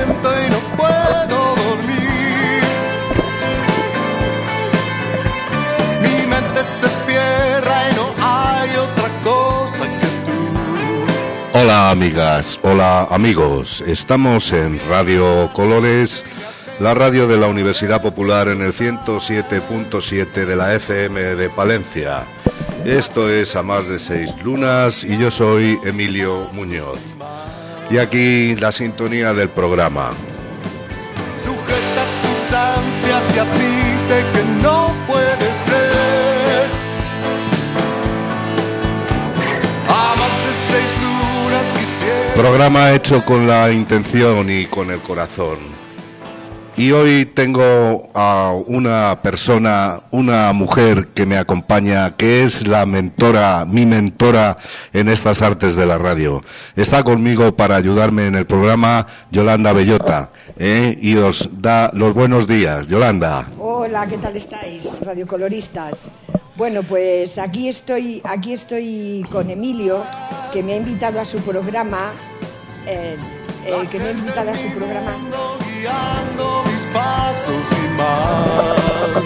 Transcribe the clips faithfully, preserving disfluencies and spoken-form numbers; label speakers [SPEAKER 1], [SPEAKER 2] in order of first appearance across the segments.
[SPEAKER 1] siento y no puedo dormir. Mi mente se cierra y no hay otra cosa que tú.
[SPEAKER 2] Hola amigas, hola amigos, estamos en Radio Colores, la radio de la Universidad Popular en el ciento siete punto siete de la F M de Palencia. Esto es A Más de Seis Lunas y yo soy Emilio Muñoz. Y aquí la sintonía del programa.
[SPEAKER 1] Sujeta tus ansias y admite que no puede ser. A más de seis lunas quisiera.
[SPEAKER 2] Programa hecho con la intención y con el corazón. Y hoy tengo a una persona, una mujer que me acompaña, que es la mentora, mi mentora en estas artes de la radio. Está conmigo para ayudarme en el programa Yolanda Bellota, ¿eh? Y os da los buenos días. Yolanda.
[SPEAKER 3] Hola, ¿qué tal estáis, radiocoloristas? Bueno, pues aquí estoy, aquí estoy con Emilio, que me ha invitado a su programa, eh, eh, que me ha invitado a su programa.
[SPEAKER 1] Guiando mis pasos y más.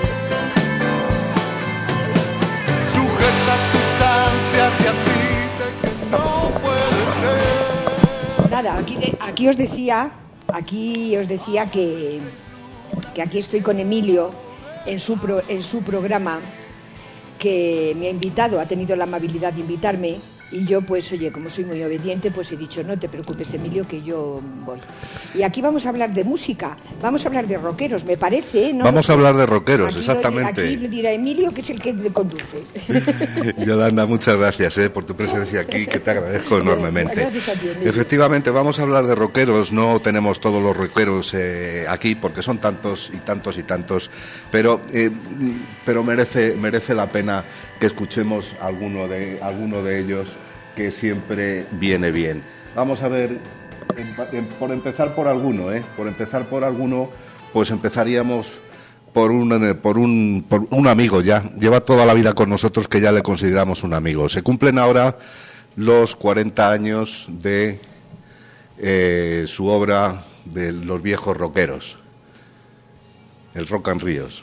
[SPEAKER 1] Sujeta tus ansias y admite que no puede ser.
[SPEAKER 3] Nada, aquí, de, aquí os decía, aquí os decía que, que aquí estoy con Emilio en su, pro, en su programa, que me ha invitado, ha tenido la amabilidad de invitarme. Y yo, pues, oye, como soy muy obediente, pues he dicho, no te preocupes, Emilio, que yo voy. Y aquí vamos a hablar de música, vamos a hablar de rockeros, me parece, ¿no?
[SPEAKER 2] Vamos a hablar de rockeros,
[SPEAKER 3] aquí,
[SPEAKER 2] exactamente.
[SPEAKER 3] Aquí le dirá Emilio, que es el que le conduce.
[SPEAKER 2] Yolanda, muchas gracias eh, por tu presencia aquí, que te agradezco enormemente.
[SPEAKER 3] Gracias a ti, Emilio.
[SPEAKER 2] Efectivamente, vamos a hablar de rockeros, no tenemos todos los rockeros eh, aquí, porque son tantos y tantos y tantos, pero, eh, pero merece, merece la pena que escuchemos alguno de, alguno de ellos, que siempre viene bien. Vamos a ver, en, en, por empezar por alguno, ¿eh? Por empezar por alguno, pues empezaríamos por un, por, un, por un amigo ya. Lleva toda la vida con nosotros, que ya le consideramos un amigo. Se cumplen ahora los cuarenta años de eh, su obra de Los viejos rockeros, el Rock and Ríos.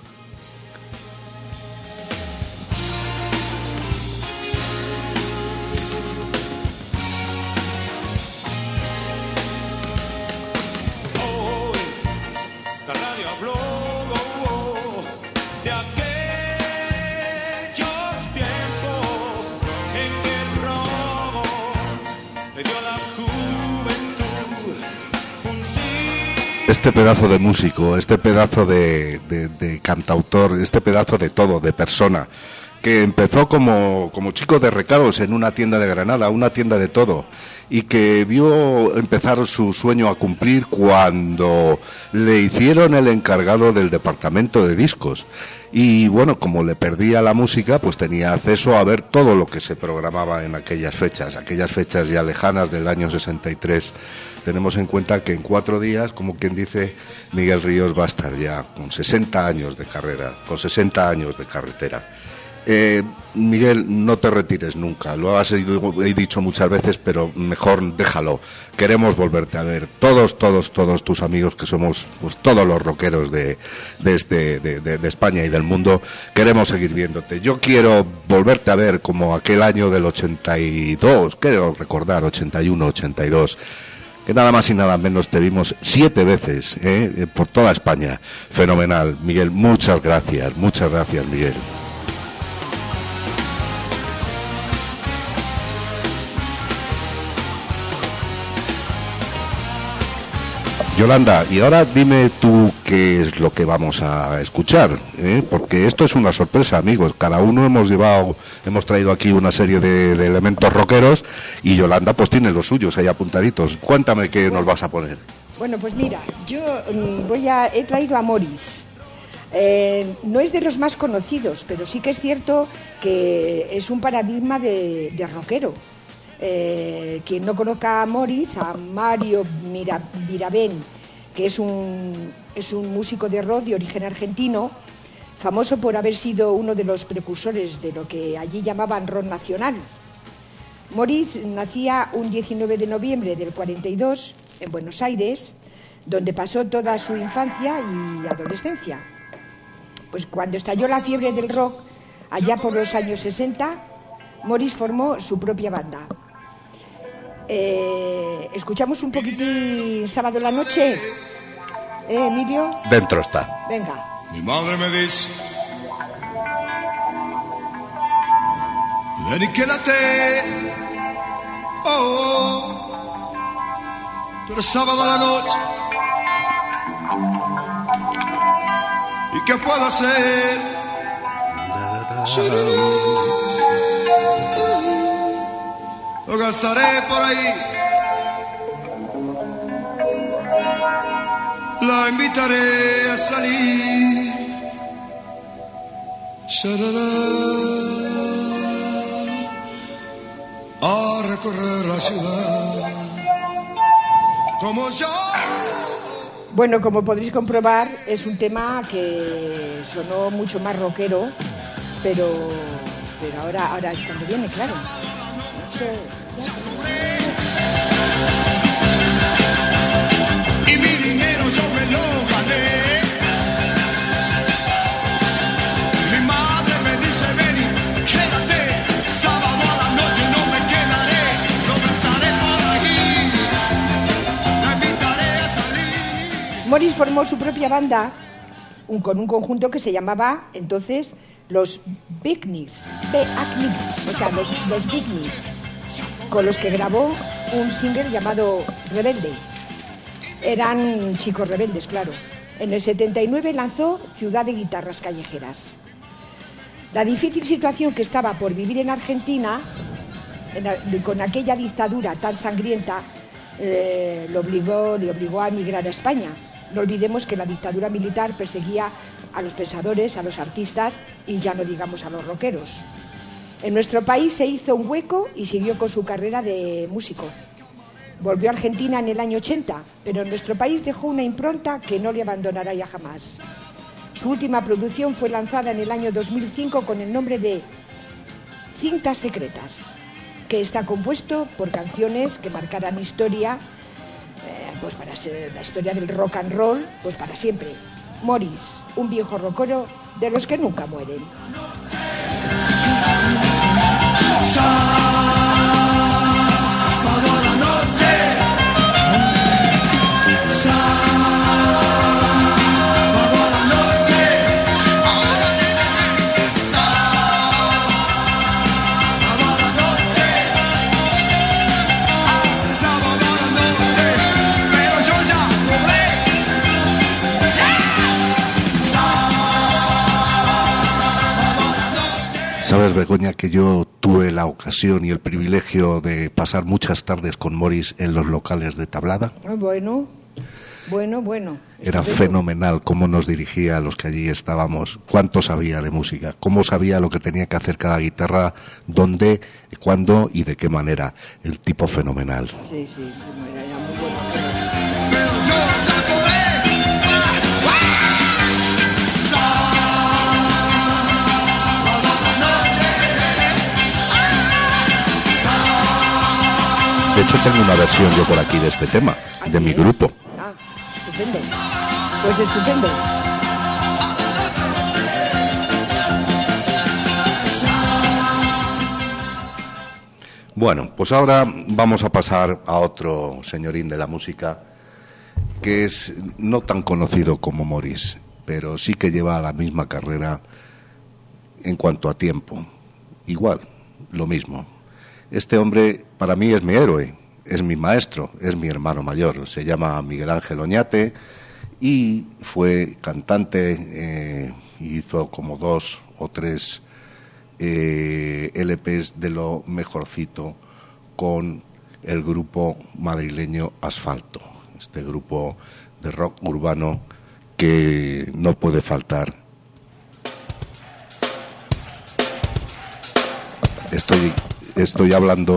[SPEAKER 2] Este pedazo de músico, este pedazo de, de, de cantautor, este pedazo de todo, de persona, que empezó como, como chico de recados en una tienda de Granada, una tienda de todo, y que vio empezar su sueño a cumplir cuando le hicieron el encargado del departamento de discos. Y bueno, como le perdía la música, pues tenía acceso a ver todo lo que se programaba en aquellas fechas, aquellas fechas ya lejanas del año sesenta y tres. Tenemos en cuenta que en cuatro días, como quien dice, Miguel Ríos va a estar ya con sesenta años de carrera, con sesenta años de carretera. Eh, Miguel, no te retires nunca, lo has he dicho muchas veces, pero mejor déjalo. Queremos volverte a ver, todos, todos, todos tus amigos, que somos pues, todos los rockeros de, de, este, de, de, de España y del mundo, queremos seguir viéndote. Yo quiero volverte a ver como aquel año del ochenta y dos, creo recordar, ochenta y uno, ochenta y dos, que nada más y nada menos te vimos siete veces ¿eh? por toda España. Fenomenal, Miguel, muchas gracias, muchas gracias, Miguel. Yolanda, y ahora dime tú qué es lo que vamos a escuchar, ¿eh? Porque esto es una sorpresa, amigos. Cada uno hemos llevado, hemos traído aquí una serie de, de elementos rockeros y Yolanda pues tiene los suyos ahí apuntaditos. Cuéntame qué bueno, nos vas a poner.
[SPEAKER 3] Bueno, pues mira, yo voy a, he traído a Morris. Eh, no es de los más conocidos, pero sí que es cierto que es un paradigma de, de rockero. Eh, quien no conozca a Morris, a Mario Mira, Miravén, que es un, es un músico de rock de origen argentino, famoso por haber sido uno de los precursores de lo que allí llamaban rock nacional. Morris nacía un diecinueve de noviembre del cuarenta y dos en Buenos Aires, donde pasó toda su infancia y adolescencia. Pues cuando estalló la fiebre del rock, allá por los años sesenta, Morris formó su propia banda. Eh, ¿Escuchamos un poquitín Sábado en la Noche? ¿Eh, Emilio?
[SPEAKER 2] Dentro está.
[SPEAKER 3] Venga.
[SPEAKER 1] Mi madre me dice, ven y quédate, oh, pero sábado a la noche, ¿y qué puedo hacer? Lo gastaré por ahí, la invitaré a salir. A recorrer la ciudad como yo.
[SPEAKER 3] Bueno, como podréis comprobar, es un tema que sonó mucho más rockero, pero, pero ahora, ahora es cuando viene, claro.
[SPEAKER 1] Y mi dinero yo me lo gané. Mi madre me dice, ven y quédate, sábado a la noche no me quedaré, lo gastaré por ahí, la invitaré a salir.
[SPEAKER 3] Morris formó su propia banda un, con un conjunto que se llamaba entonces los Beatniks, Beatniks, o sea, los, los Beatniks, con los que grabó un single llamado Rebelde. Eran chicos rebeldes, claro. En el setenta y nueve lanzó Ciudad de Guitarras Callejeras. La difícil situación que estaba por vivir en Argentina, en la, con aquella dictadura tan sangrienta, eh, lo obligó, le obligó a emigrar a España. No olvidemos que la dictadura militar perseguía a los pensadores, a los artistas y ya no digamos a los rockeros. En nuestro país se hizo un hueco y siguió con su carrera de músico. Volvió a Argentina en el año ochenta, pero en nuestro país dejó una impronta que no le abandonará ya jamás. Su última producción fue lanzada en el año dos mil cinco con el nombre de Cintas Secretas, que está compuesto por canciones que marcarán historia, eh, pues para ser la historia del rock and roll, pues para siempre. Morris, un viejo rockero de los que nunca mueren.
[SPEAKER 2] Sabes, Begoña, que yo tuve la ocasión y el privilegio de pasar muchas tardes con Morris en los locales de Tablada.
[SPEAKER 3] Bueno, bueno, bueno.
[SPEAKER 2] Era
[SPEAKER 3] estupendo.
[SPEAKER 2] fenomenal cómo nos dirigía a los que allí estábamos, cuánto sabía de música, cómo sabía lo que tenía que hacer cada guitarra, dónde, cuándo y de qué manera. El tipo fenomenal.
[SPEAKER 3] Sí, sí, sí, era era muy bueno.
[SPEAKER 2] De hecho, tengo una versión yo por aquí de este tema,
[SPEAKER 3] ¿Ah,
[SPEAKER 2] de
[SPEAKER 3] sí?
[SPEAKER 2] mi grupo.
[SPEAKER 3] Ah, estupendo. Pues estupendo.
[SPEAKER 2] Bueno, pues ahora vamos a pasar a otro señorín de la música que es no tan conocido como Morris, pero sí que lleva la misma carrera en cuanto a tiempo. Igual, lo mismo. Este hombre para mí es mi héroe, es mi maestro, es mi hermano mayor. Se llama Miguel Ángel Oñate y fue cantante, eh, hizo como dos o tres eh, L Pes de lo mejorcito con el grupo madrileño Asfalto, este grupo de rock urbano que no puede faltar. Estoy, estoy hablando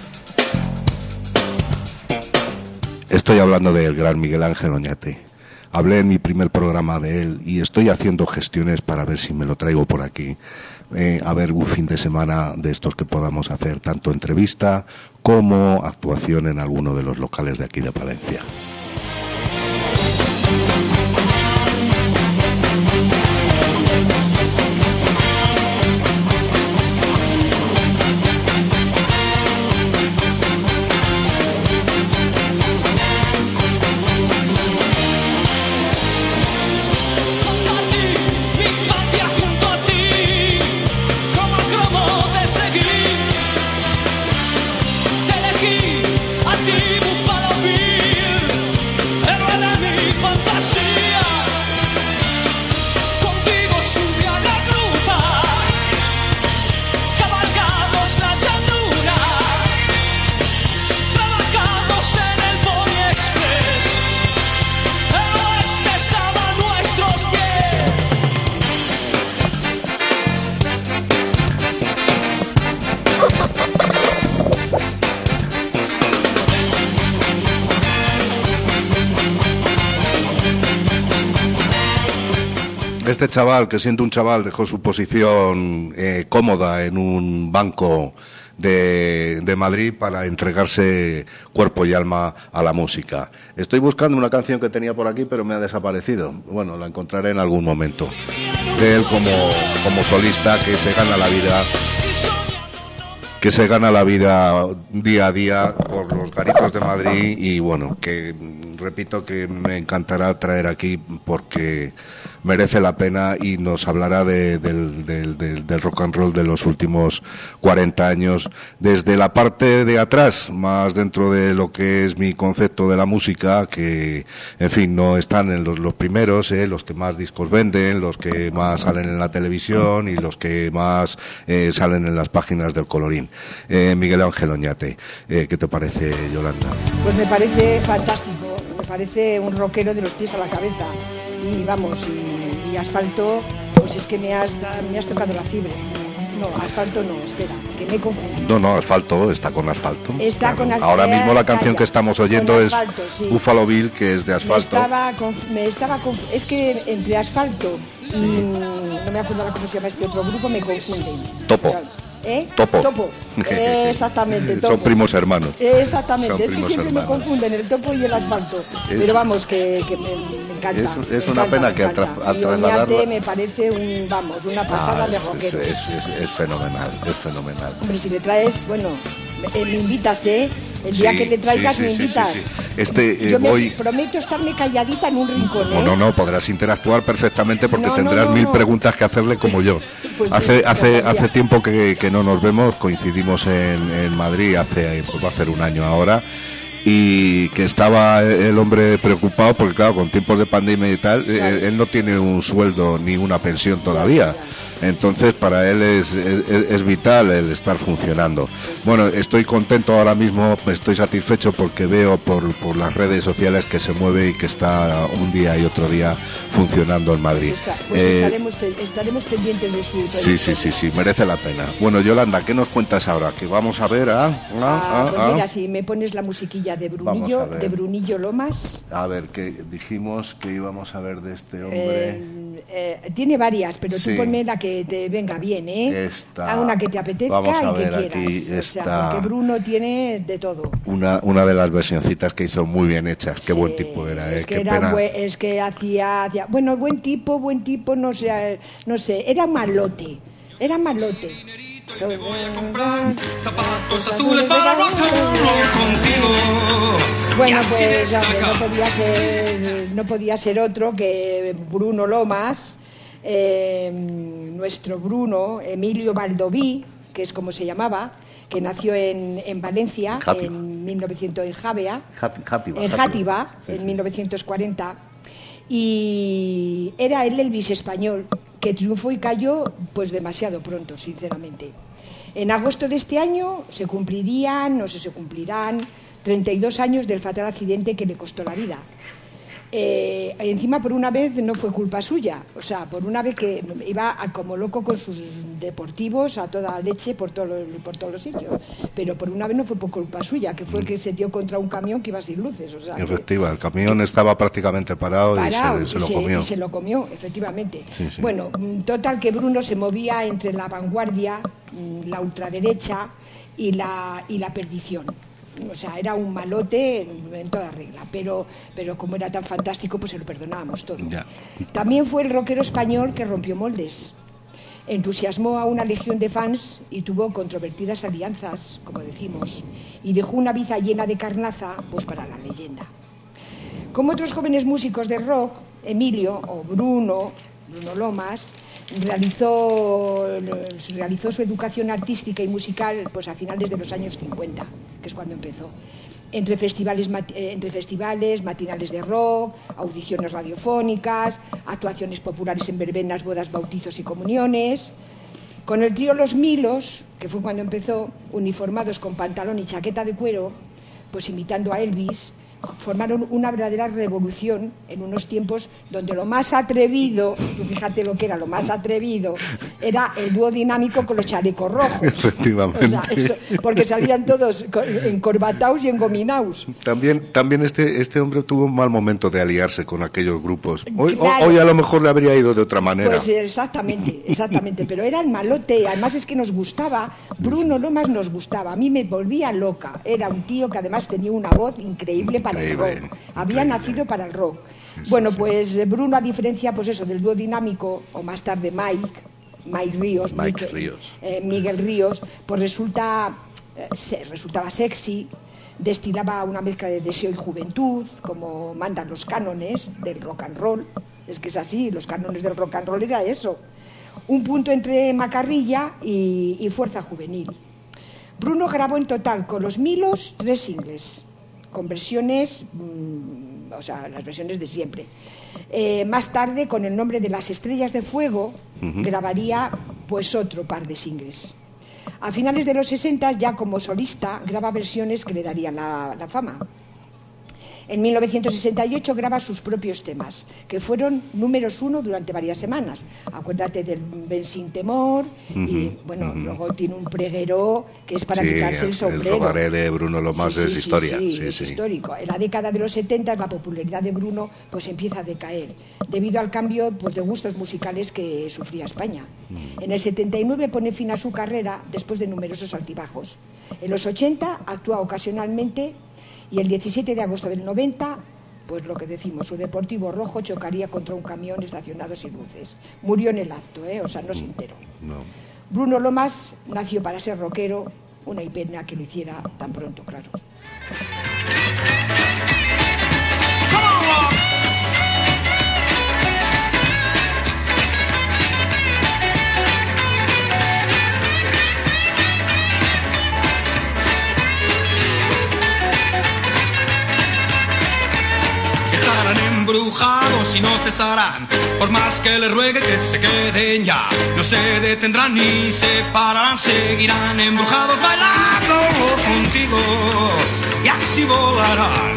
[SPEAKER 2] Estoy hablando del gran Miguel Ángel Oñate. hablé en mi primer programa de él y estoy haciendo gestiones para ver si me lo traigo por aquí. Eh, a ver un fin de semana de estos que podamos hacer, tanto entrevista como actuación en alguno de los locales de aquí de Palencia. Este chaval, que siendo un chaval dejó su posición eh, cómoda en un banco de, de Madrid para entregarse cuerpo y alma a la música. Estoy buscando una canción que tenía por aquí, pero me ha desaparecido. Bueno, la encontraré en algún momento. De él como, como solista que se gana la vida, que se gana la vida día a día por los garitos de Madrid y bueno, que repito que me encantará traer aquí porque merece la pena y nos hablará de, del, del, del, del rock and roll de los últimos cuarenta años, desde la parte de atrás, más dentro de lo que es mi concepto de la música, que en fin, no están en los, los primeros, eh, los que más discos venden, los que más salen en la televisión y los que más eh, salen en las páginas del Colorín. Eh, Miguel Ángel Oñate, eh, ¿qué te parece, Yolanda?
[SPEAKER 3] Pues me parece fantástico, me parece un rockero de los pies a la cabeza. Y vamos, y, y Asfalto, pues es que me has, me has tocado la fibra. No, Asfalto no, espera, que me he confundido.
[SPEAKER 2] No, no, Asfalto, está con Asfalto.
[SPEAKER 3] Está claro. Con Asfalto.
[SPEAKER 2] Ahora mismo la canción calla, que estamos oyendo es asfalto, sí. Buffalo Bill, que es de Asfalto.
[SPEAKER 3] Me estaba, me estaba conf... Es que entre Asfalto y sí. no me acuerdo cómo se llama este otro grupo, me confunden.
[SPEAKER 2] Topo.
[SPEAKER 3] ¿Eh?
[SPEAKER 2] Topo.
[SPEAKER 3] Topo. Eh, exactamente, Topo.
[SPEAKER 2] Son primos hermanos.
[SPEAKER 3] Eh, exactamente,
[SPEAKER 2] Son
[SPEAKER 3] es que siempre hermanos. Me confunden el Topo y el Asfalto. Es, Pero vamos, que, que me, me encanta.
[SPEAKER 2] Es, es
[SPEAKER 3] me
[SPEAKER 2] una
[SPEAKER 3] encanta,
[SPEAKER 2] pena que al trasladarlo...
[SPEAKER 3] me parece un, vamos, una pasada ah, es, de rockero.
[SPEAKER 2] Es, es, es, es fenomenal, es fenomenal.
[SPEAKER 3] Hombre, si le traes, bueno, me, me invitas, ¿eh? El día sí, que le traigas
[SPEAKER 2] sí,
[SPEAKER 3] sí,
[SPEAKER 2] me invitas. Sí, sí, sí. Este, eh,
[SPEAKER 3] Yo
[SPEAKER 2] voy...
[SPEAKER 3] me prometo estarme calladita en un rincón, ¿eh?
[SPEAKER 2] No, no, no, podrás interactuar perfectamente porque
[SPEAKER 3] no,
[SPEAKER 2] tendrás
[SPEAKER 3] no, no,
[SPEAKER 2] mil
[SPEAKER 3] no.
[SPEAKER 2] preguntas que hacerle como yo.
[SPEAKER 3] Pues
[SPEAKER 2] hace
[SPEAKER 3] sí,
[SPEAKER 2] hace hace tiempo que, que no nos vemos, coincidimos en, en Madrid hace, pues va a ser un año ahora, y que estaba el hombre preocupado porque claro, con tiempos de pandemia y tal, claro. él, él no tiene un sueldo ni una pensión todavía. Entonces para él es, es, es vital el estar funcionando. Bueno, estoy contento ahora mismo, estoy satisfecho porque veo por, por las redes sociales que se mueve y que está un día y otro día funcionando en Madrid.
[SPEAKER 3] Pues, está, pues eh, estaremos, estaremos pendientes de su...
[SPEAKER 2] Sí, sí, sí, sí, merece la pena. Bueno, Yolanda, ¿qué nos cuentas ahora? Que vamos a ver a... a,
[SPEAKER 3] ah,
[SPEAKER 2] a
[SPEAKER 3] pues
[SPEAKER 2] a...
[SPEAKER 3] mira, si me pones la musiquilla de Brunillo, de Brunillo Lomas...
[SPEAKER 2] A ver, que dijimos que íbamos a ver de este hombre...
[SPEAKER 3] Eh, eh, tiene varias, pero sí. Tú ponme la que te venga bien, ¿eh?
[SPEAKER 2] Esta,
[SPEAKER 3] a una que te apetezca
[SPEAKER 2] vamos a
[SPEAKER 3] y
[SPEAKER 2] ver
[SPEAKER 3] que
[SPEAKER 2] aquí
[SPEAKER 3] quieras.
[SPEAKER 2] esta,
[SPEAKER 3] o sea, porque Bruno tiene de todo.
[SPEAKER 2] Una, una de las versioncitas que hizo muy bien hechas. Qué sí, buen tipo era, ¿eh?
[SPEAKER 3] Es que,
[SPEAKER 2] Qué
[SPEAKER 3] era
[SPEAKER 2] pena.
[SPEAKER 3] Buen, es que hacía, hacía... Bueno, buen tipo, buen tipo, no sé, no sé, era malote, era malote.
[SPEAKER 1] Te voy a comprar zapatos azules para rock and roll contigo.
[SPEAKER 3] Bueno, pues hombre, no podía ser, no podía ser otro que Bruno Lomas. Eh, nuestro Bruno, Emilio Baldoví, que es como se llamaba, que nació en, en Valencia Játiva. en mil novecientos en Javea,
[SPEAKER 2] Játiva,
[SPEAKER 3] en Játiva,
[SPEAKER 2] sí,
[SPEAKER 3] en
[SPEAKER 2] sí.
[SPEAKER 3] mil novecientos cuarenta, y era el Elvis español que triunfó y cayó pues demasiado pronto, sinceramente. En agosto de este año se cumplirían, no sé si se cumplirán, treinta y dos años del fatal accidente que le costó la vida. Eh, encima, por una vez, no fue culpa suya. O sea, por una vez que iba a, como loco con sus deportivos a toda leche por, todo, por todos los sitios. Pero por una vez no fue por culpa suya, que fue que se dio contra un camión que iba sin luces. O sea,
[SPEAKER 2] Efectiva, el camión estaba prácticamente parado,
[SPEAKER 3] parado
[SPEAKER 2] y se, se
[SPEAKER 3] y
[SPEAKER 2] lo
[SPEAKER 3] se,
[SPEAKER 2] comió.
[SPEAKER 3] Y se lo comió, efectivamente.
[SPEAKER 2] Sí, sí.
[SPEAKER 3] Bueno, total que Bruno se movía entre la vanguardia, la ultraderecha y la, y la perdición. O sea, era un malote en, en toda regla, pero, pero como era tan fantástico, pues se lo perdonábamos todo.
[SPEAKER 2] Ya.
[SPEAKER 3] También fue el rockero español que rompió moldes. Entusiasmó a una legión de fans y tuvo controvertidas alianzas, como decimos, y dejó una vida llena de carnaza, pues para la leyenda. Como otros jóvenes músicos de rock, Emilio, o Bruno, Bruno Lomas, realizó, realizó su educación artística y musical pues a finales de los años cincuenta, que es cuando empezó. Entre festivales, entre festivales, matinales de rock, audiciones radiofónicas, actuaciones populares en verbenas, bodas, bautizos y comuniones. Con el trío Los Milos, que fue cuando empezó, uniformados con pantalón y chaqueta de cuero, pues imitando a Elvis, formaron una verdadera revolución en unos tiempos donde lo más atrevido, tú fíjate lo que era lo más atrevido, era el dúo dinámico con los chalecos rojos.
[SPEAKER 2] Efectivamente.
[SPEAKER 3] O sea, eso, porque salían todos encorbataos y engominaos.
[SPEAKER 2] También, también este, este hombre tuvo un mal momento de aliarse con aquellos grupos. Hoy,
[SPEAKER 3] Claro.
[SPEAKER 2] hoy a lo mejor le habría ido de otra manera.
[SPEAKER 3] Pues exactamente, exactamente, pero era el malote, además es que nos gustaba, Bruno Lomas nos gustaba, a mí me volvía loca, era un tío que además tenía una voz increíble para
[SPEAKER 2] Increíble,
[SPEAKER 3] el rock, había
[SPEAKER 2] increíble.
[SPEAKER 3] nacido para el rock.
[SPEAKER 2] Sí, sí,
[SPEAKER 3] bueno,
[SPEAKER 2] sí.
[SPEAKER 3] pues Bruno, a diferencia pues eso del dúo dinámico, o más tarde Mike, Mike Ríos,
[SPEAKER 2] Mike
[SPEAKER 3] Miguel,
[SPEAKER 2] Ríos.
[SPEAKER 3] eh, Miguel Ríos, pues resulta, eh, se, resultaba sexy, destilaba una mezcla de deseo y juventud, como mandan los cánones del rock and roll. Es que es así, los cánones del rock and roll era eso. Un punto entre macarrilla y, y fuerza juvenil. Bruno grabó en total con los Milos tres singles, con versiones, mmm, o sea, las versiones de siempre. Eh, más tarde, con el nombre de Las Estrellas de Fuego, uh-huh. grabaría pues otro par de singles. A finales de los sesenta, ya como solista, graba versiones que le darían la, la fama. En mil novecientos sesenta y ocho graba sus propios temas, que fueron números uno durante varias semanas. Acuérdate del Ven sin temor, uh-huh, y bueno, uh-huh. luego tiene un preguero que es para
[SPEAKER 2] sí,
[SPEAKER 3] quitarse el sombrero.
[SPEAKER 2] El rogaré de Bruno Lomas
[SPEAKER 3] sí, sí,
[SPEAKER 2] es
[SPEAKER 3] sí,
[SPEAKER 2] historia.
[SPEAKER 3] Sí,
[SPEAKER 2] sí,
[SPEAKER 3] es
[SPEAKER 2] sí.
[SPEAKER 3] histórico. En la década de los setenta la popularidad de Bruno pues empieza a decaer, debido al cambio pues, de gustos musicales que sufría España. Uh-huh. En el setenta y nueve pone fin a su carrera después de numerosos altibajos. En los ochenta actúa ocasionalmente. Y el diecisiete de agosto del noventa, pues lo que decimos, su Deportivo Rojo chocaría contra un camión estacionado sin luces. Murió en el acto, ¿eh? O sea, no se enteró.
[SPEAKER 2] No.
[SPEAKER 3] Bruno Lomas nació para ser rockero, una pena que lo hiciera tan pronto, claro.
[SPEAKER 1] Embrujados y no cesarán, por más que le ruegue que se queden ya, no se detendrán ni se pararán, seguirán embrujados bailando contigo y así volarán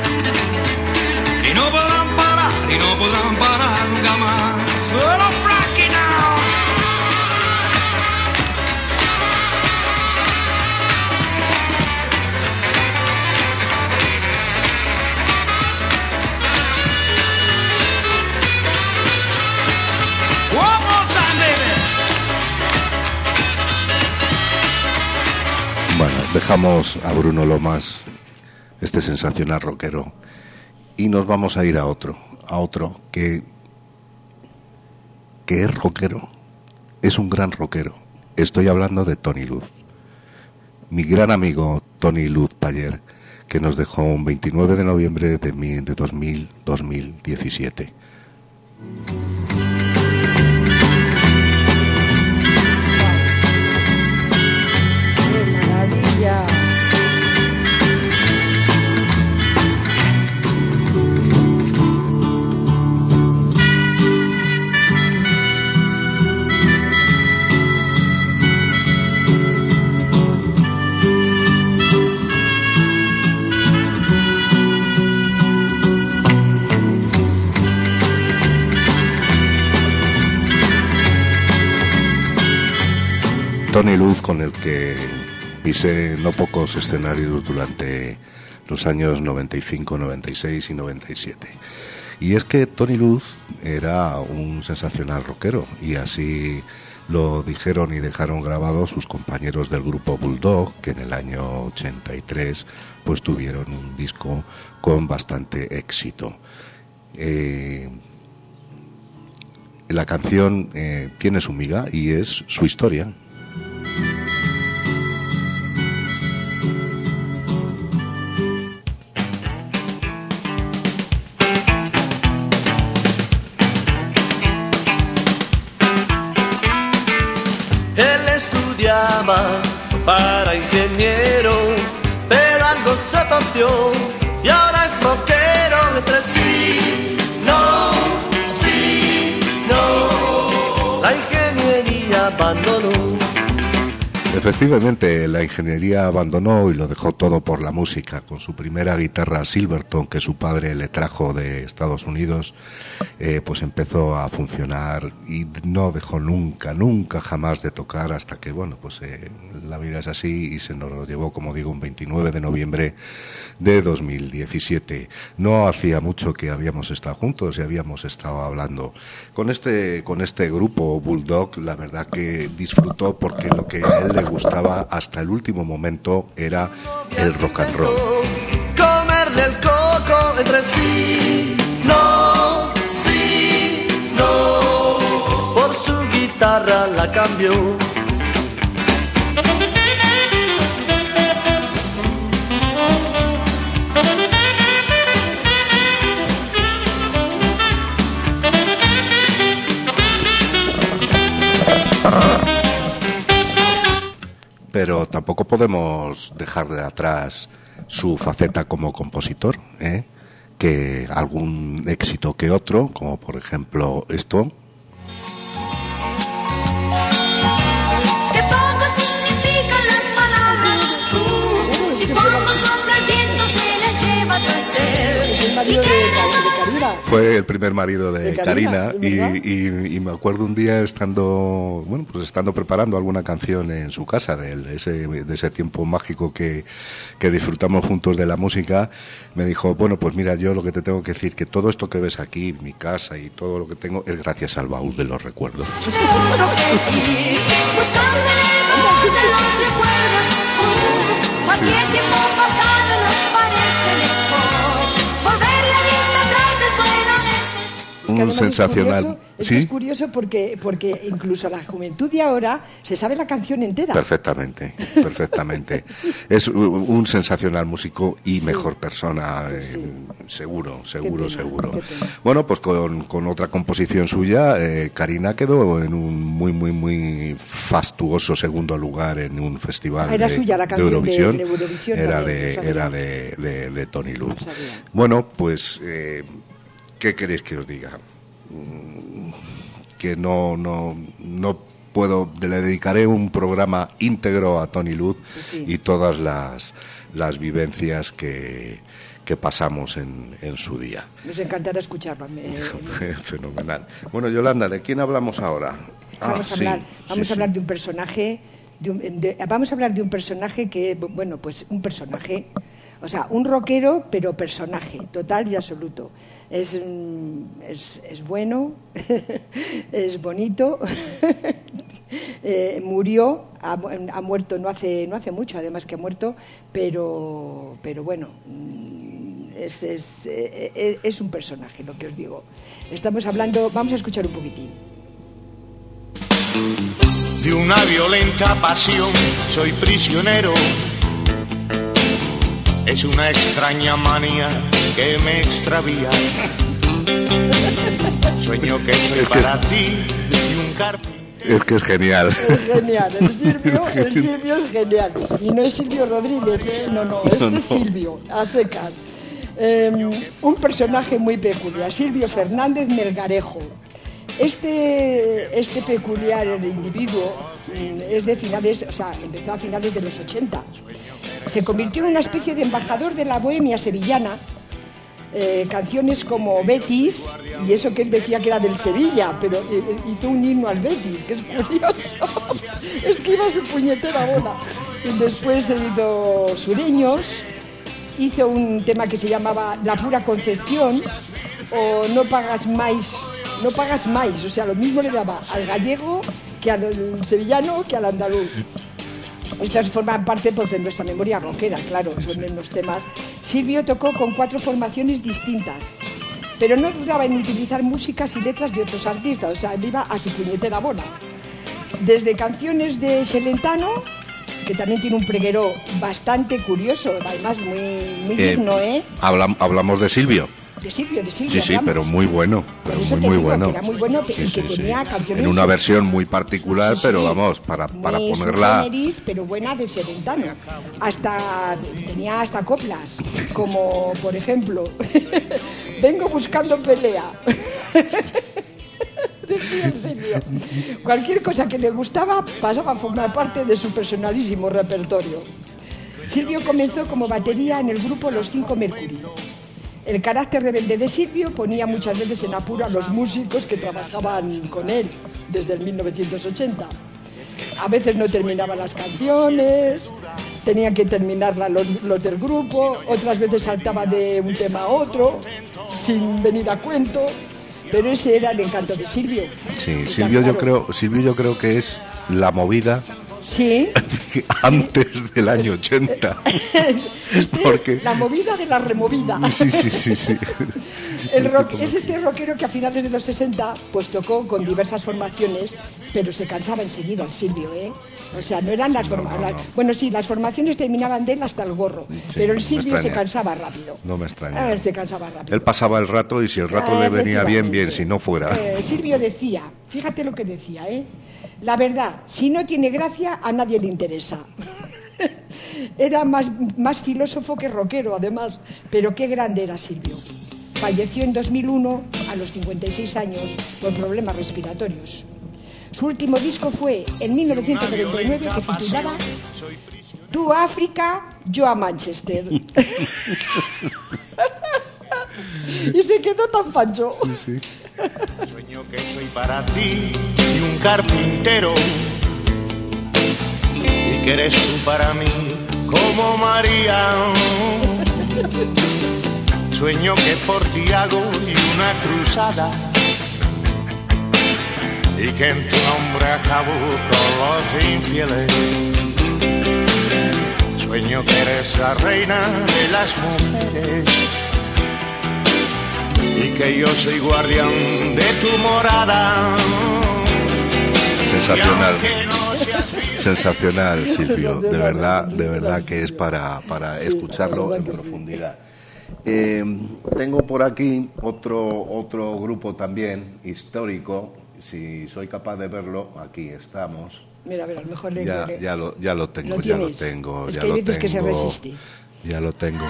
[SPEAKER 1] y no podrán parar y no podrán parar nunca más. Solo Frankie now.
[SPEAKER 2] Bueno, dejamos a Bruno Lomas, este sensacional rockero, y nos vamos a ir a otro, a otro que, que es rockero, es un gran rockero. Estoy hablando de Tony Luz, mi gran amigo Tony Luz Payer, que nos dejó un veintinueve de noviembre de, mi, de dos mil, dos mil diecisiete.
[SPEAKER 3] Yeah.
[SPEAKER 2] Tony Luz, con el que pisé no pocos escenarios durante los años noventa y cinco, noventa y seis y noventa y siete. Y es que Tony Luz era un sensacional rockero, y así lo dijeron y dejaron grabado sus compañeros del grupo Bulldog, que en el año ochenta y tres pues tuvieron un disco con bastante éxito. Eh, la canción eh, tiene su miga y es su historia.
[SPEAKER 4] Para ingeniero, pero algo se torció y ahora es rockero. Entre sí, no, sí, no, la ingeniería abandonó.
[SPEAKER 2] Efectivamente, la ingeniería abandonó y lo dejó todo por la música. Con su primera guitarra Silverton, que su padre le trajo de Estados Unidos, eh, pues empezó a funcionar y no dejó nunca, nunca jamás de tocar, hasta que, bueno, pues eh, la vida es así y se nos lo llevó, como digo, un veintinueve de noviembre de dos mil diecisiete. No hacía mucho que habíamos estado juntos y habíamos estado hablando. Con este, con este grupo Bulldog, la verdad que disfrutó, porque lo que a él le gustaba hasta el último momento era el rock and roll.
[SPEAKER 4] Comerle el coco entre sí, no, sí, no, por su guitarra la cambió.
[SPEAKER 2] Pero tampoco podemos dejar de atrás su faceta como compositor, ¿eh? Que algún éxito que otro, como por ejemplo esto.
[SPEAKER 5] Que poco significan las palabras, uh, si poco sopla el viento se las lleva a crecer. Y
[SPEAKER 2] Fue el primer marido de,
[SPEAKER 3] de Karina,
[SPEAKER 2] Karina y, y, y me acuerdo un día estando, bueno, pues estando preparando alguna canción en su casa de, de, ese, de ese tiempo mágico que, que disfrutamos juntos de la música. Me dijo, bueno, pues mira, yo lo que te tengo que decir, que todo esto que ves aquí, mi casa y todo lo que tengo, es gracias al baúl de los recuerdos.
[SPEAKER 5] otro feliz, buscando en el baúl de los recuerdos, uh, cualquier tiempo pasado nos parece mejor. Volver la vista atrás es bueno a veces.
[SPEAKER 2] Un
[SPEAKER 3] es
[SPEAKER 2] sensacional.
[SPEAKER 3] Curioso, es,
[SPEAKER 2] ¿Sí?
[SPEAKER 3] que es curioso porque, porque incluso la juventud de ahora se sabe la canción entera.
[SPEAKER 2] Perfectamente, perfectamente. Sí. Es un sensacional músico y sí. mejor persona, eh, sí. seguro, seguro, pena, seguro. Bueno, pues con, con otra composición suya, eh, Karina quedó en un muy, muy, muy fastuoso segundo lugar en un festival
[SPEAKER 3] ah, era
[SPEAKER 2] de,
[SPEAKER 3] suya la canción
[SPEAKER 2] de Eurovisión.
[SPEAKER 3] De, de Eurovisión
[SPEAKER 2] era
[SPEAKER 3] también,
[SPEAKER 2] de,
[SPEAKER 3] no
[SPEAKER 2] era de, de, de Tony Luz. No bueno, pues, eh, ¿qué queréis que os diga? Que no, no, no puedo, le dedicaré un programa íntegro a Tony Luz sí. y todas las, las vivencias que, que pasamos en, en su día.
[SPEAKER 3] Nos encantará escucharlo.
[SPEAKER 2] Fenomenal. Bueno, Yolanda, ¿de quién hablamos ahora?
[SPEAKER 3] Vamos ah, a hablar, sí, vamos sí, a hablar sí. de un personaje, de un, de, vamos a hablar de un personaje que, bueno, pues un personaje, o sea, un rockero, pero personaje, total y absoluto. Es, es, es bueno, es bonito, eh, murió, ha, ha muerto no hace no hace mucho, además que ha muerto, pero pero bueno, es, es, es, es un personaje, lo que os digo. Estamos hablando, vamos a escuchar un poquitín.
[SPEAKER 1] De una violenta pasión soy prisionero. Es una extraña manía que me extravía. Sueño que soy es para que... ti y un carpintero.
[SPEAKER 2] Es que es genial.
[SPEAKER 3] Es genial, el Silvio, el Silvio es genial. Y no es Silvio Rodríguez, ¿eh? no, no, este no, no. es Silvio, a secas. Eh, un personaje muy peculiar, Silvio Fernández Melgarejo. Este, este peculiar individuo es de finales, o sea, empezó a finales de los ochenta. Se convirtió en una especie de embajador de la bohemia sevillana eh, canciones como Betis, y eso que él decía que era del Sevilla, pero eh, hizo un himno al Betis, que es curioso. Es que iba su puñetera bola. Y después se hizo Sureños, hizo un tema que se llamaba La Pura Concepción, o No pagas más, no pagas más, o sea, lo mismo le daba al gallego que al sevillano que al andaluz. Estas forman parte pues, de nuestra memoria rockera, claro, son en los temas. Silvio tocó con cuatro formaciones distintas, pero no dudaba en utilizar músicas y letras de otros artistas, o sea, él iba a su puñetera bola. Desde canciones de Celentano, que también tiene un preguero bastante curioso, además muy, muy
[SPEAKER 2] Eh,
[SPEAKER 3] digno, ¿eh?
[SPEAKER 2] hablam- hablamos de Silvio.
[SPEAKER 3] De Silvio, de Silvio.
[SPEAKER 2] Sí, sí,
[SPEAKER 3] hablamos.
[SPEAKER 2] pero muy bueno,
[SPEAKER 3] Por
[SPEAKER 2] pero
[SPEAKER 3] eso
[SPEAKER 2] muy,
[SPEAKER 3] te
[SPEAKER 2] muy
[SPEAKER 3] digo
[SPEAKER 2] bueno.
[SPEAKER 3] que era muy bueno y
[SPEAKER 2] Sí,
[SPEAKER 3] que
[SPEAKER 2] sí, sí.
[SPEAKER 3] tenía canciones
[SPEAKER 2] En una versión muy particular,
[SPEAKER 3] Sí,
[SPEAKER 2] pero
[SPEAKER 3] sí,
[SPEAKER 2] vamos, para, para
[SPEAKER 3] muy
[SPEAKER 2] ponerla...
[SPEAKER 3] sui generis, pero buena de Celentano. Hasta, tenía hasta coplas, como por ejemplo, vengo buscando pelea. Decía el Silvio. Cualquier cosa que le gustaba pasaba a formar parte de su personalísimo repertorio. Silvio comenzó como batería en el grupo Los Cinco Mercury. El carácter rebelde de Silvio ponía muchas veces en apuro a los músicos que trabajaban con él desde el mil novecientos ochenta. A veces no terminaban las canciones, tenían que terminarlas los, los del grupo, otras veces saltaba de un tema a otro, sin venir a cuento, pero ese era el encanto de Silvio.
[SPEAKER 2] Sí,
[SPEAKER 3] Está
[SPEAKER 2] Silvio yo
[SPEAKER 3] claro.
[SPEAKER 2] creo, Silvio yo creo que es la movida
[SPEAKER 3] Sí.
[SPEAKER 2] antes del año ochenta.
[SPEAKER 3] Este
[SPEAKER 2] Porque-
[SPEAKER 3] es la movida de la removida.
[SPEAKER 2] Sí, sí, sí, sí.
[SPEAKER 3] El rock, es este rockero que a finales de los sesenta pues tocó con diversas formaciones, pero se cansaba enseguida el Silvio, ¿eh? O sea, no eran las
[SPEAKER 2] no,
[SPEAKER 3] formaciones.
[SPEAKER 2] no, no.
[SPEAKER 3] Bueno, sí, las formaciones terminaban de él hasta el gorro,
[SPEAKER 2] Sí,
[SPEAKER 3] pero
[SPEAKER 2] no
[SPEAKER 3] el
[SPEAKER 2] me
[SPEAKER 3] Silvio se
[SPEAKER 2] extraña.
[SPEAKER 3] cansaba rápido.
[SPEAKER 2] No me extraña.
[SPEAKER 3] Ah, él se cansaba rápido.
[SPEAKER 2] Él pasaba el rato y si el rato le venía bien, bien,
[SPEAKER 3] Efectivamente.
[SPEAKER 2] si no fuera.
[SPEAKER 3] Eh, Silvio decía, fíjate lo que decía, ¿eh? La verdad, si no tiene gracia, a nadie le interesa. Era más, más filósofo que rockero, además, pero qué grande era Silvio. Falleció en dos mil uno, a los cincuenta y seis años, por problemas respiratorios. Su último disco fue en mil novecientos noventa y nueve, que se titulaba Tú a África, yo a Manchester. Y se quedó tan pancho.
[SPEAKER 2] Sí, sí.
[SPEAKER 6] Sueño que soy para ti y un carpintero y que eres tú para mí como María. Sueño que por ti hago y una cruzada y que en tu nombre acabo con los infieles. Sueño que eres la reina de las mujeres y que yo soy guardián de tu morada.
[SPEAKER 2] Sensacional.
[SPEAKER 6] Y aunque no seas mi-
[SPEAKER 2] Sensacional, Silvio. De
[SPEAKER 3] Sensacional,
[SPEAKER 2] verdad, de
[SPEAKER 3] Silvio,
[SPEAKER 2] verdad que es
[SPEAKER 3] Silvio.
[SPEAKER 2] para, para
[SPEAKER 3] Sí,
[SPEAKER 2] escucharlo
[SPEAKER 3] la
[SPEAKER 2] en
[SPEAKER 3] verdad que sí.
[SPEAKER 2] profundidad. Eh, tengo por aquí otro, otro grupo también histórico. Si soy capaz de verlo, aquí estamos.
[SPEAKER 3] Mira, a ver, a lo mejor le...
[SPEAKER 2] Ya,
[SPEAKER 3] le-
[SPEAKER 2] ya lo, ya lo tengo,
[SPEAKER 3] ¿Lo
[SPEAKER 2] ya lo
[SPEAKER 3] tienes?
[SPEAKER 2] tengo,
[SPEAKER 3] Es
[SPEAKER 2] ya
[SPEAKER 3] que hay
[SPEAKER 2] lo
[SPEAKER 3] veces que se
[SPEAKER 2] tengo.
[SPEAKER 3] resiste.
[SPEAKER 2] Ya lo tengo.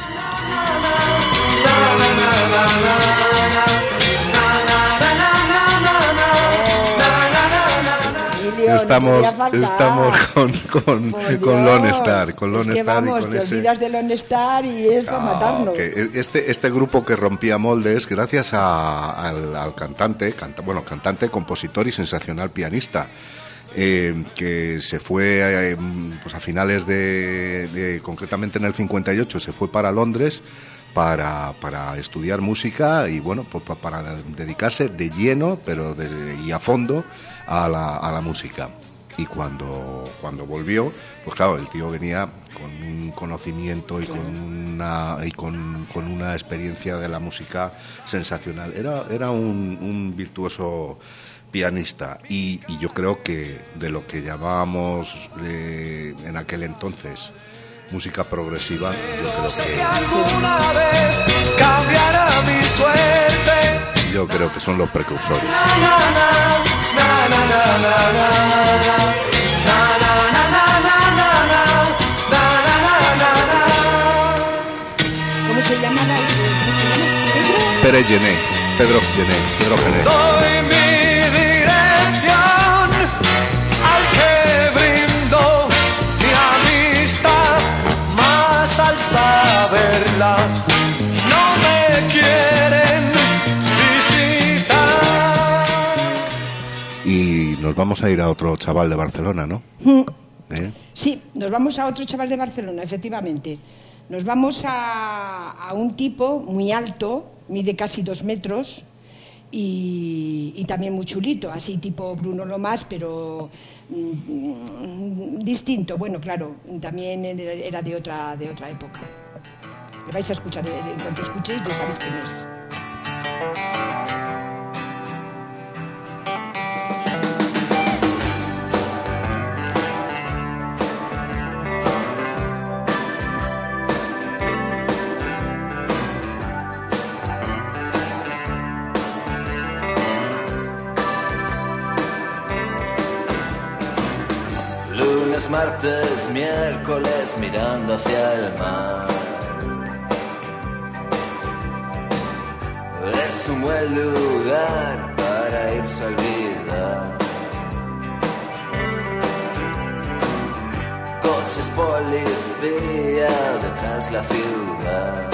[SPEAKER 3] Emilio, no
[SPEAKER 2] Estamos,
[SPEAKER 3] podía faltar.
[SPEAKER 2] estamos con, con,
[SPEAKER 3] Por
[SPEAKER 2] con
[SPEAKER 3] Dios.
[SPEAKER 2] Lone Star, con Lone
[SPEAKER 3] es que
[SPEAKER 2] Star
[SPEAKER 3] vamos,
[SPEAKER 2] y con
[SPEAKER 3] te
[SPEAKER 2] ese.
[SPEAKER 3] olvidas de Lone Star y es para
[SPEAKER 2] Ah,
[SPEAKER 3] matarnos.
[SPEAKER 2] que este, este grupo que rompía moldes, gracias a- al, al cantante, canta- bueno, cantante, compositor y sensacional pianista, eh, que se fue eh, pues a finales de, de- concretamente en el cincuenta y ocho, se fue para Londres para, para estudiar música y bueno, pues pa- para dedicarse de lleno, pero de- y a fondo a la, a la música. Y cuando, cuando volvió, pues claro, el tío venía con un conocimiento y con una y con, con una experiencia de la música sensacional. Era, era un, un virtuoso pianista y, y yo creo que de lo que llamábamos eh, en aquel entonces música progresiva, yo creo que
[SPEAKER 4] Alguna vez cambiará mi suerte.
[SPEAKER 2] yo creo que son los precursores.
[SPEAKER 3] ¿Cómo se llamaba ese? ¿Cómo se llama? ¿Pedro?
[SPEAKER 2] Pere Gené, Pedro Gené, Pedro Gené.
[SPEAKER 4] Doy mi dirección al que brindo mi amistad, más al saberla no me quiero
[SPEAKER 2] nos vamos a ir a otro chaval de Barcelona, ¿no?
[SPEAKER 3] Mm.
[SPEAKER 2] ¿Eh?
[SPEAKER 3] Sí, nos vamos a otro chaval de Barcelona, efectivamente. Nos vamos a, a un tipo muy alto, mide casi dos metros, y, y también muy chulito, así tipo Bruno Lomas, pero mm, distinto. Bueno, claro, también era de otra, de otra época. Le vais a escuchar, en cuanto escuchéis, ya sabéis quién es.
[SPEAKER 7] Lunes, martes, miércoles, mirando hacia el mar. Es un buen lugar para irse a olvidar. Coches, policía, detrás la ciudad.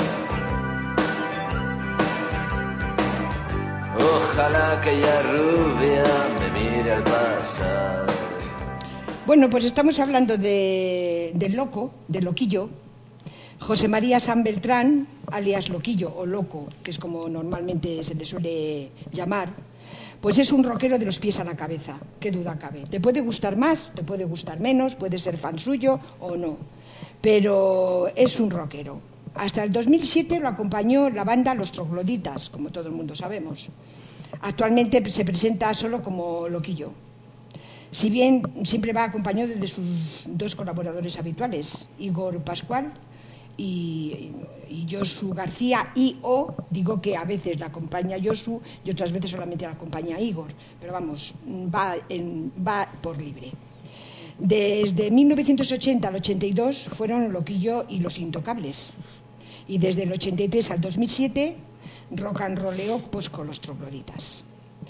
[SPEAKER 7] Ojalá aquella rubia me mire al pasar.
[SPEAKER 3] Bueno, pues estamos hablando de, del loco, del loquillo, José María San Beltrán, alias Loquillo o Loco, que es como normalmente se le suele llamar. Pues es un rockero de los pies a la cabeza, qué duda cabe. Te puede gustar más, te puede gustar menos, puede ser fan suyo o no, pero es un rockero. Hasta el dos mil siete lo acompañó la banda Los Trogloditas, como todo el mundo sabemos. Actualmente se presenta solo como Loquillo. Si bien siempre va acompañado de sus dos colaboradores habituales, Igor Pascual y, y Josu García, y o, digo que a veces la acompaña Josu y otras veces solamente la acompaña Igor, pero vamos, va, en, va por libre. Desde mil novecientos ochenta al ochenta y dos fueron Loquillo y Los Intocables, y desde el ochenta y tres al dos mil siete rock and rolleo pues con Los Trogloditas.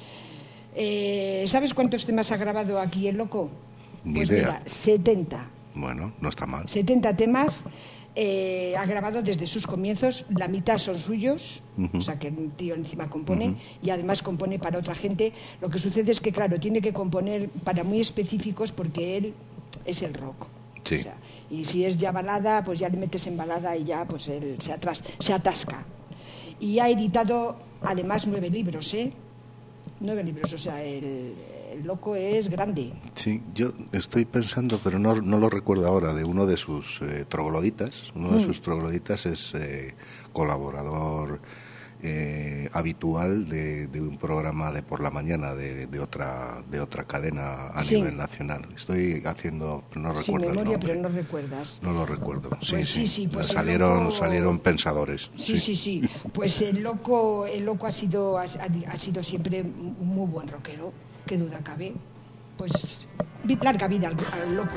[SPEAKER 3] Eh, ¿Sabes cuántos temas ha grabado aquí el loco?
[SPEAKER 2] Ni
[SPEAKER 3] Pues
[SPEAKER 2] idea.
[SPEAKER 3] mira, setenta.
[SPEAKER 2] Bueno, no está mal.
[SPEAKER 3] setenta temas eh, ha grabado desde sus comienzos, la mitad son suyos,
[SPEAKER 2] Uh-huh.
[SPEAKER 3] o sea que el tío encima compone,
[SPEAKER 2] Uh-huh.
[SPEAKER 3] y además compone para otra gente. Lo que sucede es que, claro, tiene que componer para muy específicos porque él es el rock.
[SPEAKER 2] Sí.
[SPEAKER 3] O sea, y si es ya balada, pues ya le metes en balada y ya pues él se, atras, se atasca. Y ha editado además nueve libros, ¿eh? Nueve libros, o sea, el, el loco es grande.
[SPEAKER 2] Sí, yo estoy pensando, pero no, no lo recuerdo ahora, de uno de sus eh, trogloditas. Uno de
[SPEAKER 3] Mm.
[SPEAKER 2] sus trogloditas es eh, colaborador eh, habitual de, de un programa de por la mañana de, de otra de otra cadena a
[SPEAKER 3] Sí.
[SPEAKER 2] nivel nacional. Estoy haciendo, no
[SPEAKER 3] Sin
[SPEAKER 2] recuerdo el
[SPEAKER 3] memoria,
[SPEAKER 2] nombre.
[SPEAKER 3] pero no recuerdas.
[SPEAKER 2] No lo recuerdo. Sí,
[SPEAKER 3] Pues
[SPEAKER 2] sí.
[SPEAKER 3] sí, sí, pues el
[SPEAKER 2] salieron,
[SPEAKER 3] loco-
[SPEAKER 2] salieron pensadores.
[SPEAKER 3] Sí, sí, sí. Pues el loco, el loco ha sido, ha, ha sido siempre un muy buen rockero, qué duda cabe. Pues vi- larga vida al, al loco.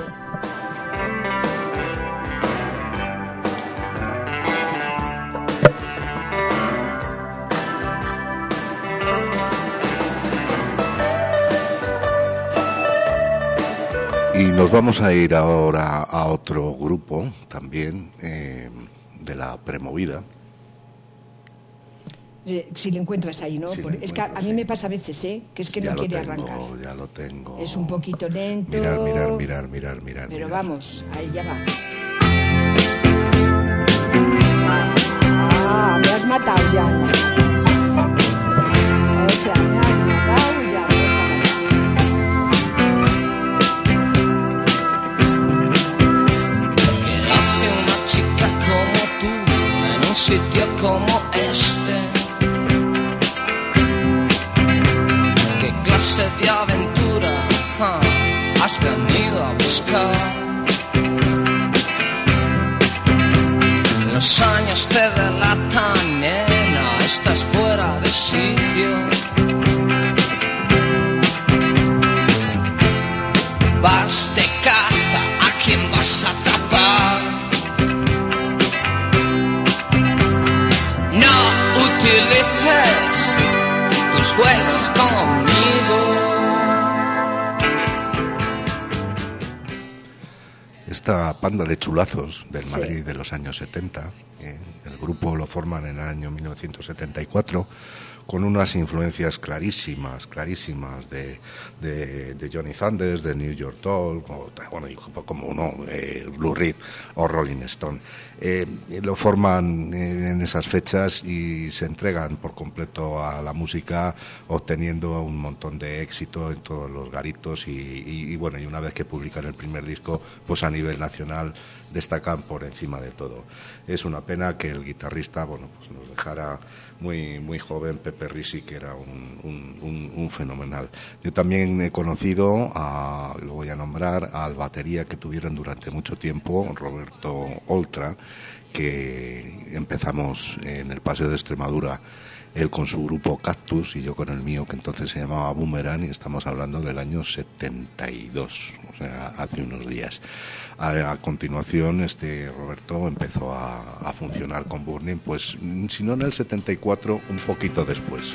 [SPEAKER 2] Y nos vamos a ir ahora a otro grupo también eh, de la premovida.
[SPEAKER 3] Eh, Si le encuentras ahí, ¿no?
[SPEAKER 2] Sí,
[SPEAKER 3] Por-
[SPEAKER 2] le
[SPEAKER 3] es que a,
[SPEAKER 2] encuentro,
[SPEAKER 3] a mí
[SPEAKER 2] sí.
[SPEAKER 3] me pasa a veces, ¿eh? Que es que
[SPEAKER 2] Ya
[SPEAKER 3] no
[SPEAKER 2] lo
[SPEAKER 3] quiere
[SPEAKER 2] tengo,
[SPEAKER 3] arrancar.
[SPEAKER 2] ya lo tengo.
[SPEAKER 3] Es un poquito lento.
[SPEAKER 2] Mirar, mirar, mirar, mirar, mirar.
[SPEAKER 3] Pero
[SPEAKER 2] mirar.
[SPEAKER 3] vamos, ahí ya va. Ah, me has matado ya. O sea, me has matado ya. me has matado.
[SPEAKER 8] ¿Qué hace una chica como tú en un sitio como este? ¿Qué clase de aventura ah, has venido a buscar? Los años te delatan, nena, estás fuera de sitio. Vas de caza, ¿a quién vas a atrapar? No utilices tus juegos conmigo.
[SPEAKER 2] Esta panda de chulazos del
[SPEAKER 3] Sí.
[SPEAKER 2] Madrid de los años setenta, eh, el grupo lo forman en el año mil novecientos setenta y cuatro, con unas influencias clarísimas, clarísimas de, de, de Johnny Thunders, de New York Dolls, o, bueno, como uno, eh, Blue Reed o Rolling Stone. Eh, lo forman eh, en esas fechas y se entregan por completo a la música, obteniendo un montón de éxito en todos los garitos y, y, y bueno, y una vez que publican el primer disco, pues a nivel nacional destacan por encima de todo. Es una pena que el guitarrista, bueno, pues nos dejara muy muy joven, Pepe Risi, que era un, un, un, un fenomenal. Yo también he conocido, a, lo voy a nombrar, al batería que tuvieron durante mucho tiempo, Roberto Oltra, que empezamos en el Paseo de Extremadura, él con su grupo Cactus y yo con el mío, que entonces se llamaba Boomerang, y estamos hablando del año setenta y dos, o sea, hace unos días. A, a continuación, este Roberto empezó a, a funcionar con Burning, pues si no en el setenta y cuatro, un poquito después.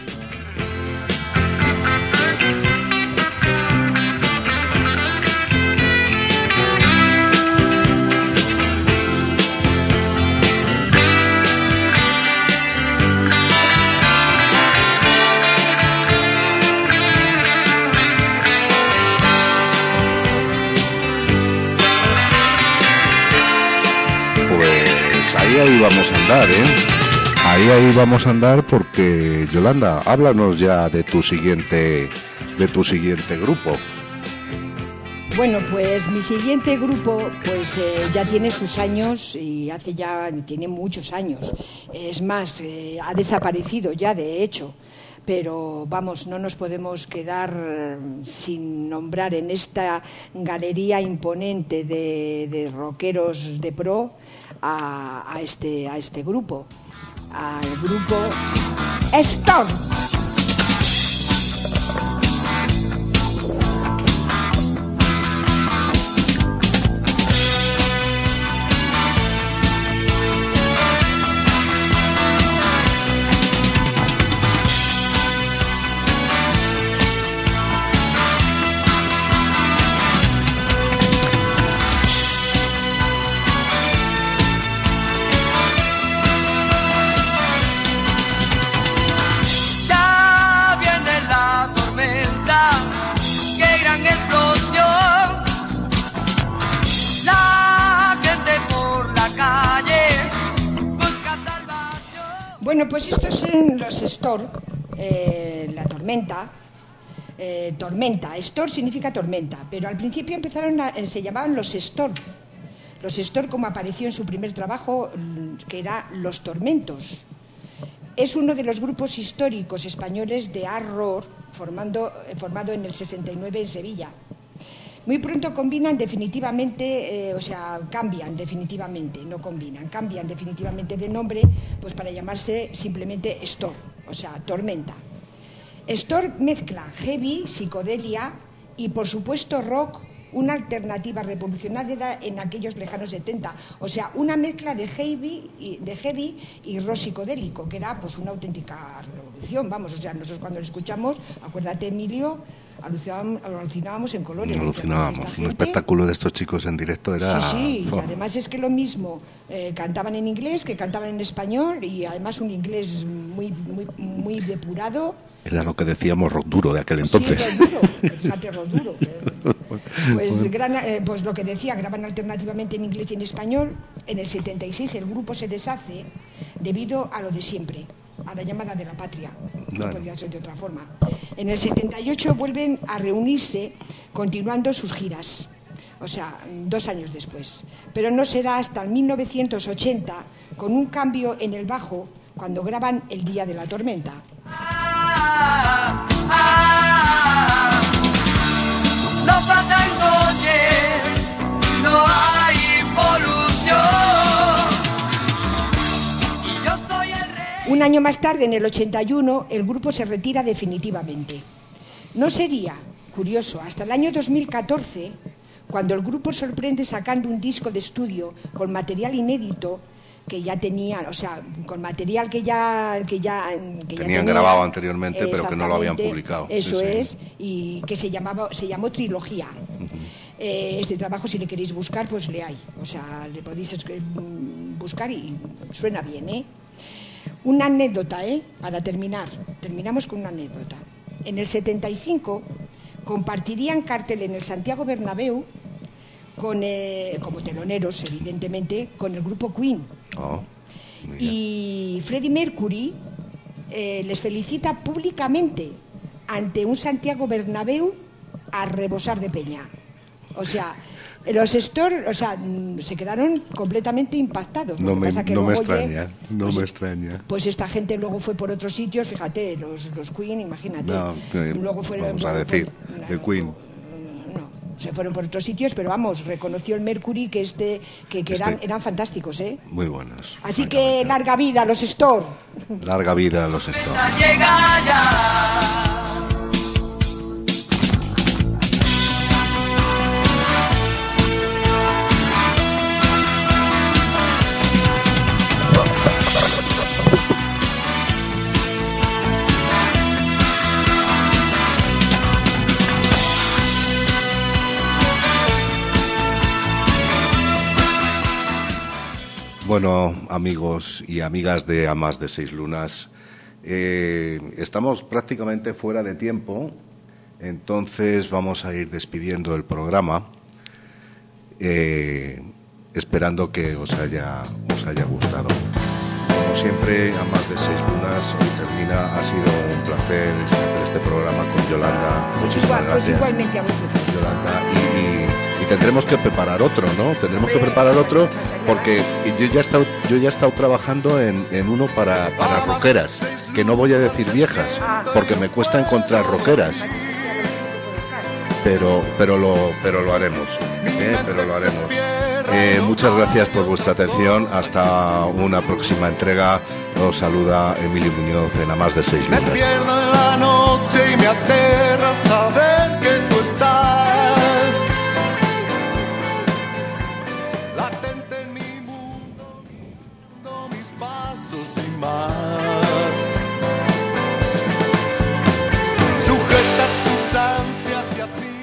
[SPEAKER 2] Ahí vamos a andar, ¿eh? Ahí, ahí vamos a andar porque, Yolanda, háblanos ya de tu siguiente, de tu siguiente grupo.
[SPEAKER 3] Bueno, pues mi siguiente grupo pues eh, ya tiene sus años y hace ya, tiene muchos años. Es más, eh, ha desaparecido ya, de hecho. Pero vamos, no nos podemos quedar sin nombrar en esta galería imponente de, de rockeros de pro a, a, este, a este grupo, al grupo Storm. Bueno, pues estos son los Storm, eh, la tormenta, eh, tormenta, Storm significa tormenta, pero al principio empezaron a, se llamaban los Storm, los Storm como apareció en su primer trabajo, que era Los Tormentos. Es uno de los grupos históricos españoles de hard rock formando, formado en el sesenta y nueve en Sevilla. Muy pronto combinan definitivamente, eh, o sea, cambian definitivamente, no combinan, cambian definitivamente de nombre, pues para llamarse simplemente Storm, o sea, tormenta. Storm mezcla heavy, psicodelia y, por supuesto, rock, una alternativa revolucionaria en aquellos lejanos setenta, o sea, una mezcla de heavy y, de heavy y rock psicodélico, que era pues una auténtica revolución, vamos, o sea, nosotros cuando lo escuchamos, acuérdate, Emilio, alucinábamos, alucinábamos en colores.
[SPEAKER 2] Alucinábamos, un espectáculo de estos chicos en directo era...
[SPEAKER 3] Sí, sí,
[SPEAKER 2] oh.
[SPEAKER 3] Y además es que lo mismo, eh, cantaban en inglés que cantaban en español, y además un inglés muy, muy, muy depurado.
[SPEAKER 2] Era lo que decíamos rock duro de aquel entonces.
[SPEAKER 3] Sí, rock duro, fíjate, rock duro. Pues, gran, eh, pues lo que decía, graban alternativamente en inglés y en español. En el setenta y seis el grupo se deshace debido a lo de siempre, a la llamada de la patria, no podía ser de otra forma. En el setenta y ocho vuelven a reunirse, continuando sus giras, o sea, dos años después. Pero no será hasta el mil novecientos ochenta, con un cambio en el bajo, cuando graban El Día de la Tormenta.
[SPEAKER 5] Ah, ah, no pasan coches, no hay polución. Y yo soy el rey.
[SPEAKER 3] Un año más tarde, en el ochenta y uno, el grupo se retira definitivamente. No sería, curioso, hasta el año dos mil catorce, cuando el grupo sorprende sacando un disco de estudio con material inédito que ya tenían, o sea, con material que ya que ya que
[SPEAKER 2] tenían,
[SPEAKER 3] ya tenían
[SPEAKER 2] grabado anteriormente, pero que no lo habían publicado.
[SPEAKER 3] Eso
[SPEAKER 2] sí, sí.
[SPEAKER 3] es, y que se llamaba se llamó Trilogía. Uh-huh. eh, este trabajo, si le queréis buscar, pues le hay, o sea, le podéis buscar y suena bien, ¿eh? Una anécdota, ¿eh? Para terminar, terminamos con una anécdota. En el setenta y cinco compartirían cartel en el Santiago Bernabéu con, eh, como teloneros, evidentemente, con el grupo Queen.
[SPEAKER 2] Oh,
[SPEAKER 3] y Freddie Mercury eh, les felicita públicamente ante un Santiago Bernabéu a rebosar de peña. O sea, los Stones, o sea, se quedaron completamente impactados.
[SPEAKER 2] No me,
[SPEAKER 3] que
[SPEAKER 2] no me
[SPEAKER 3] luego,
[SPEAKER 2] extraña,
[SPEAKER 3] oye,
[SPEAKER 2] no
[SPEAKER 3] pues,
[SPEAKER 2] me extraña.
[SPEAKER 3] Pues esta gente luego fue por otros sitios, fíjate, los, los Queen, imagínate.
[SPEAKER 2] No, que,
[SPEAKER 3] luego fueron,
[SPEAKER 2] vamos a
[SPEAKER 3] luego
[SPEAKER 2] decir,
[SPEAKER 3] fueron,
[SPEAKER 2] el Queen.
[SPEAKER 3] No, se fueron por otros sitios, pero vamos, reconoció el Mercury que este que, que
[SPEAKER 2] Este,
[SPEAKER 3] eran, eran fantásticos, ¿eh?
[SPEAKER 2] Muy buenos.
[SPEAKER 3] Así que larga vida a los Store.
[SPEAKER 2] Larga vida a los Stones.
[SPEAKER 4] Llega ya.
[SPEAKER 2] Bueno, amigos y amigas de A Más de Seis Lunas, eh, estamos prácticamente fuera de tiempo, entonces vamos a ir despidiendo el programa, eh, esperando que os haya, os haya gustado. Como siempre, A Más de Seis Lunas hoy termina. Ha sido un placer hacer este programa con Yolanda.
[SPEAKER 3] Pues,
[SPEAKER 2] Muchísimas
[SPEAKER 3] igual, pues
[SPEAKER 2] gracias,
[SPEAKER 3] igualmente a vosotros.
[SPEAKER 2] Yolanda. Y, y, y tendremos que preparar otro, ¿no? Tendremos que preparar otro porque yo ya he estado, yo ya he estado trabajando en, en uno para, para rockeras, que no voy a decir viejas, porque me cuesta encontrar rockeras. Pero, pero, lo, pero lo haremos, ¿eh? Pero lo haremos. Eh, muchas gracias por vuestra atención. Hasta una próxima entrega. Os saluda Emilio Muñoz en A Más de Seis
[SPEAKER 1] Me
[SPEAKER 2] Lunas.
[SPEAKER 1] pierdo en la noche y me aterra saber que tú estás latente en mi mundo, viendo mis pasos y más. Sujeta tus ansias y a ti.